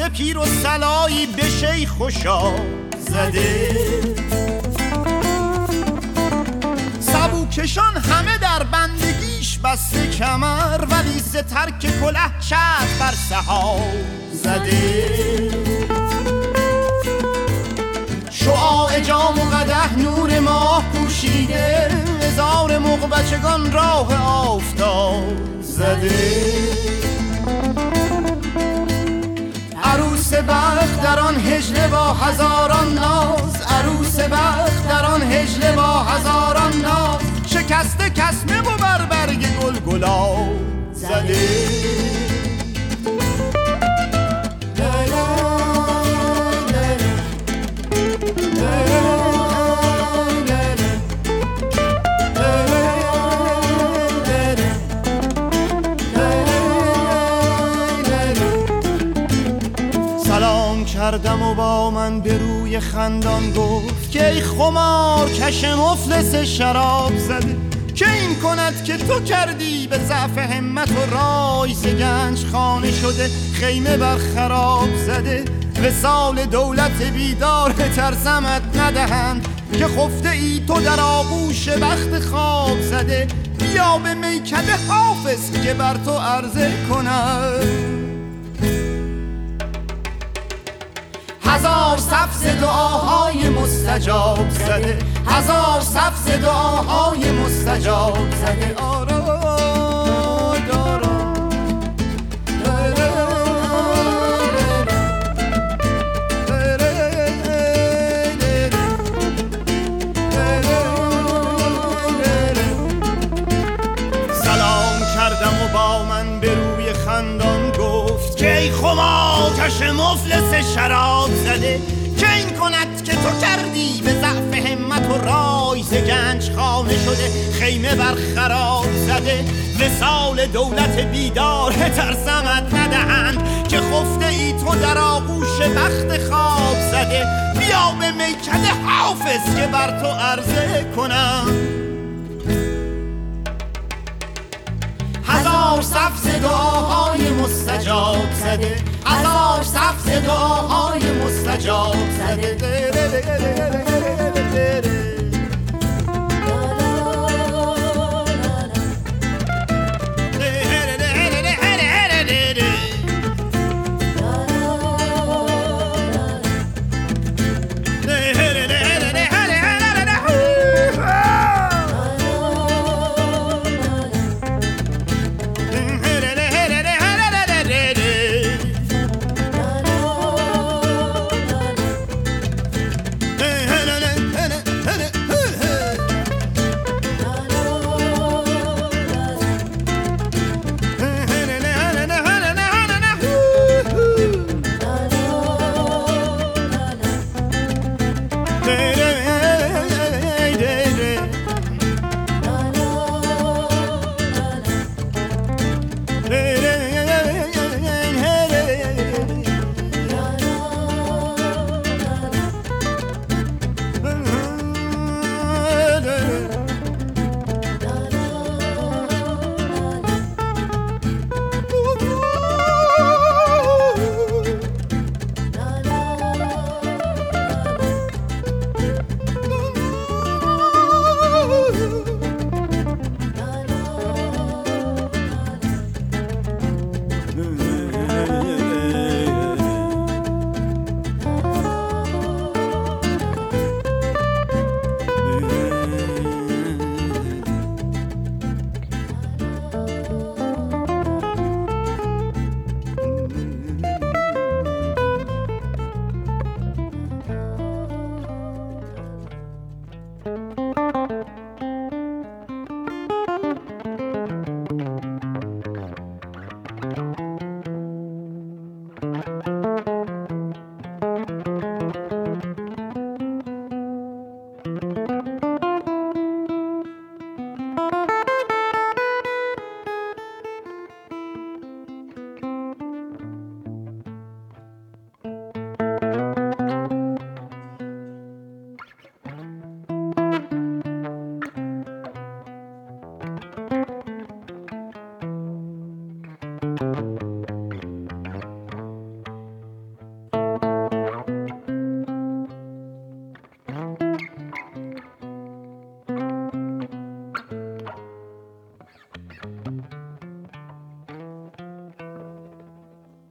بسته پیر و سلایی به شیخ و شاه زده. سبوکشان همه در بندگیش بسته کمر، ولی ز ترک کله چرخ بر سحاب زده. شعاع جام و قدح نور ماه پوشیده، هزار مغبچگان راه آفتاب زده. عروس بخت در آن هجله با هزاران ناز، عروس بخت در آن هجله با هزاران ناز، شکسته کسمه و بر برگ گل گلاب زده. سلام کردم و با من به روی خندان گفت که ای خمار کش مفلس شراب زده، که این کند که تو کردی به ضعف همت و رای، ز گنج خانه شده خیمه بر خراب زده. وصال دولت بیدار ترسمت ندهند، که خفته ای تو در آغوش بخت خواب زده. بیا به میکده حافظ که بر تو عرضه کنم، هزار صف ز دعاهای مستجاب زده، هزار صف ز دعاهای مستجاب زده. سلام کردم و با من به روی خندان گفت که ای خماکش مفلس شراب زده، که این کند که تو کردی به ضعف همت و رای، ز گنج خانه شده خیمه بر خراب زده. وصال دولت بیدار ترسمت ندهند، که خفته ای تو در آغوش بخت خواب زده. بیا به میکده حافظ که بر تو عرضه کنم، هزار صف ز دعاهای مستجاب زده، هزار صف ز دعاهای مستجاب زده.